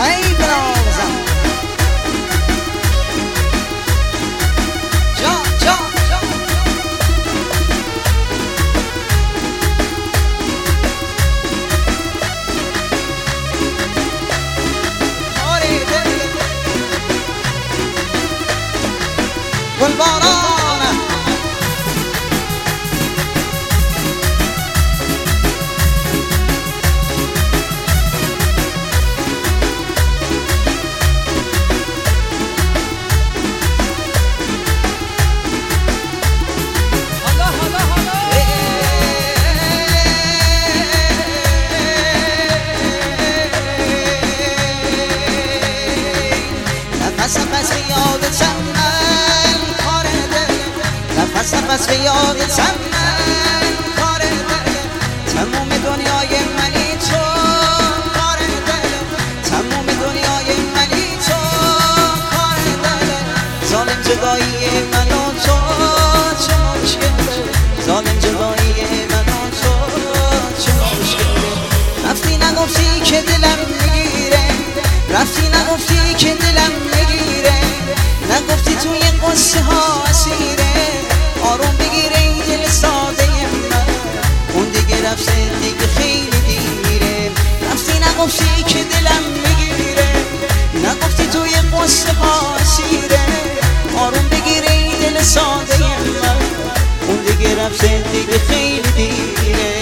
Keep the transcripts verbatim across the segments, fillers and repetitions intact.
ای بنازم جا جا جا آره دل گلباران نفس به یادتم من کار دل تموم دنیای منی تو کار دل تموم دنیای منی تو کار دل ظالم جدایی من و تو چه مشکله ظالم جدایی من و تو چه مشکله رفتی نگفتی که دلم میگیره رفتی نگفتی که دلم میگیره نگفتی توی قصه ها اسیره آروم بگیره این دل ساده من اون دیگه رفته دیگه خیلی دیره رفتی نگفتی که دلم میگیره نگفتی توی قصه ها اسیره آروم بگیره این دل ساده من اون دیگه رفته دیگه خیلی دیره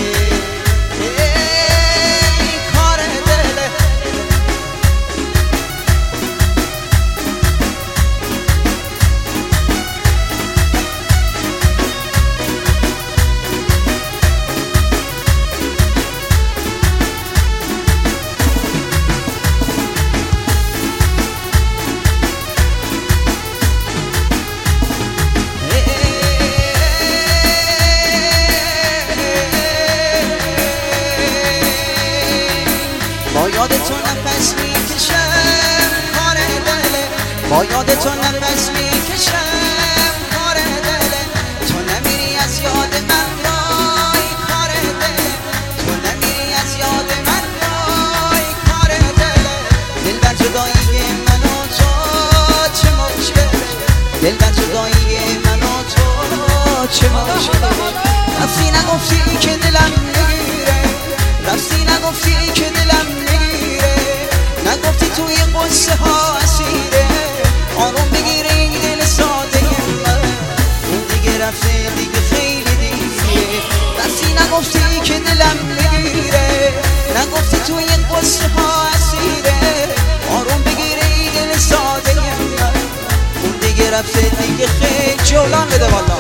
با یاد تو نفس میکشم کار دله با یاد تو نفس میکشم کار دله تو نمیری از یاد من وای کار دله تو نمیری از یاد من وای کار دله دل بر جدایی من و تو چه مشکله دل بر جدایی من و تو چه مشکله رفتی نگفتی که دلم میگیره رفتی نگفتی که دلم نگفتی توی قصه ها اسیره آروم بگیره این دل ساده من اون دیگه رفته دیگه خیلی دیره رفتی نگفتی که دلم میگیره نگفتی توی قصه ها اسیره آروم بگیره این دل ساده من اون دیگه رفته دیگه خیلی جولان بده والا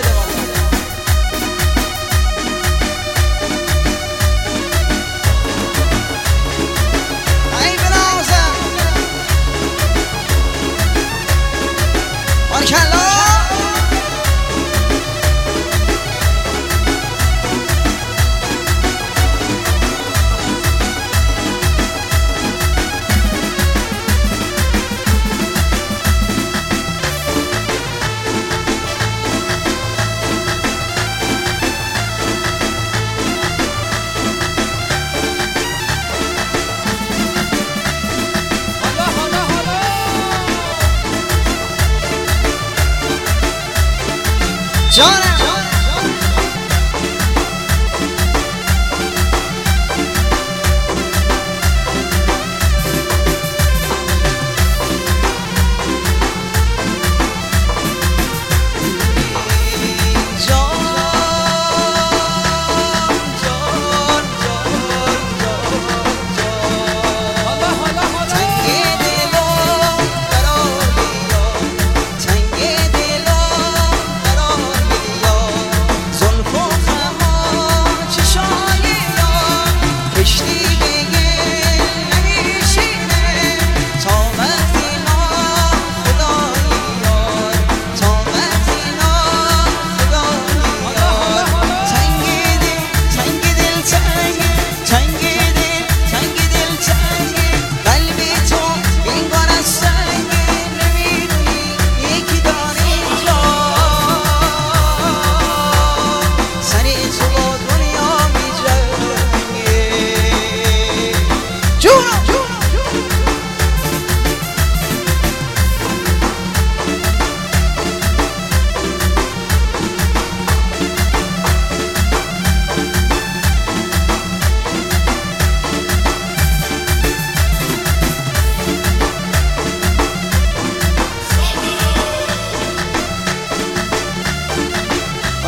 جانم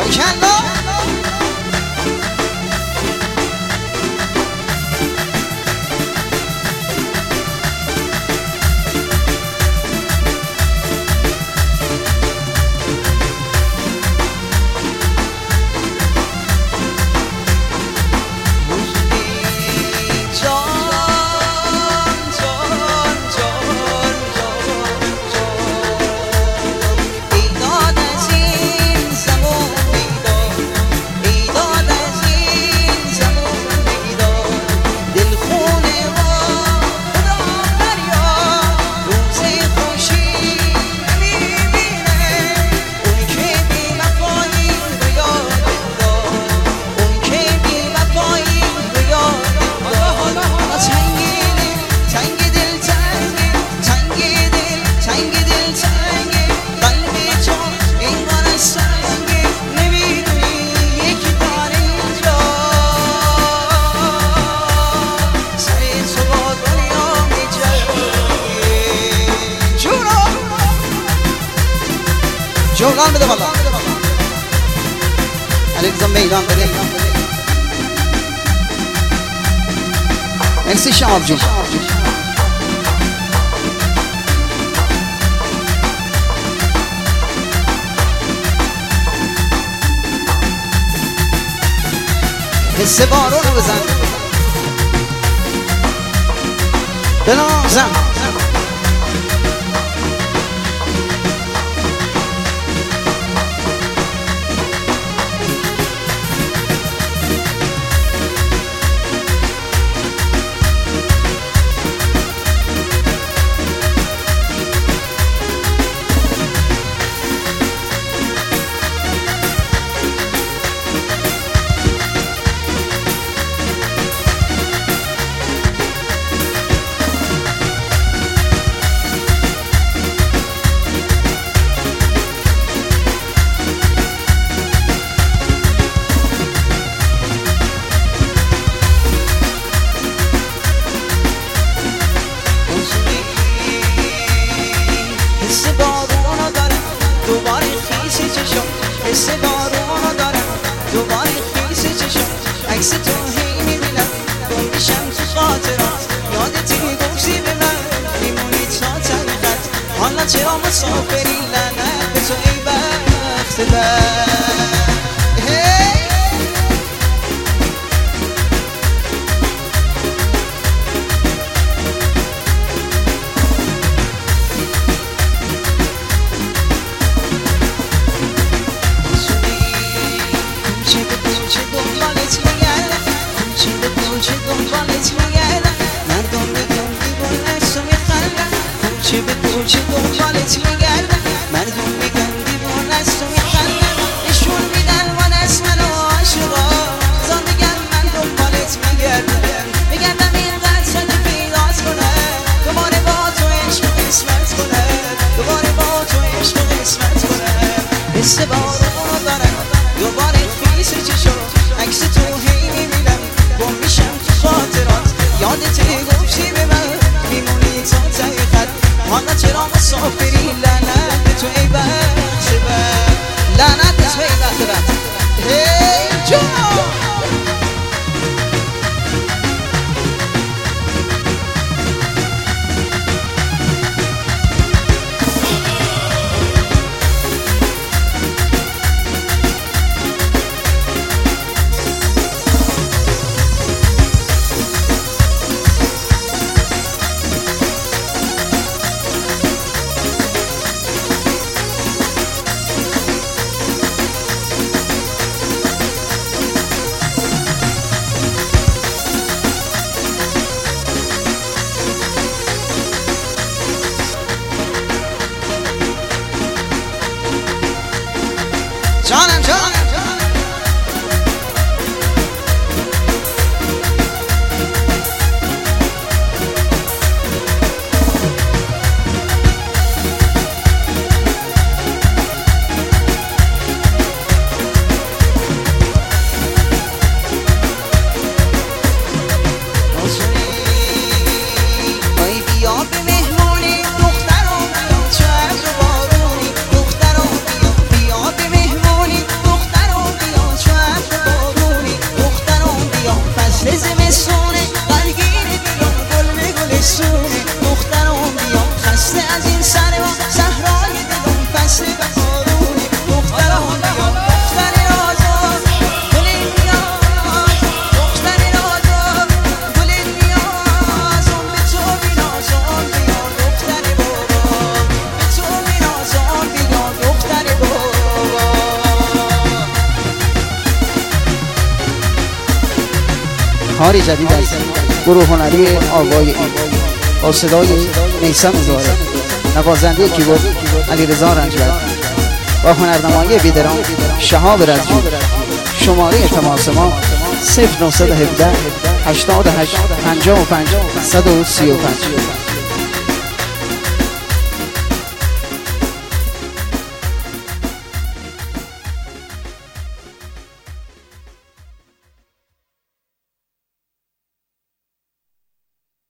کلا جوغان بده بالا علیکم میدان بده مرسی شهاب جون حس بارونو بزن بنازم حس بارونو دارم دوباره خیس چشم عکس تو هی میبینم گم میشم تو خاطرات یادت میگفتی به من میمونی تا ته خط حالا چرا مسافری لعنت به تو ای بخت بد کوچه به کوچه دنبالت میگردم مردم میگن دیوانه است و میخندم نشون میدن وان از من و عاشقا زان میگم من دنبالت میگردم میگردم اینقدر تا که پیدات کنم دوباره با تو عشق و قسمت کنم دوباره با تو عشق و قسمت کنم حس بارونو دارم دوباره خیس چشم عکس تو هی میبینم گم میشم تو خاطرات یادت گفتی به من میمونی تا ته خط حالا چرا مسافری لعنت به تو ای بخت بد لعنت به تو ای بخت بد هی جون جانم جانم دختر کاری جدید از گروه هنری آوای این با صدای میثم زاره، نوازنده کیبورد علیرضا رنجبر با هنرنمایی بیدرام شهاب رزجو. شماره تماس ما صفر نه یک هفت هشتاد و هشت پنجاه و پنج صد و سی و پنج.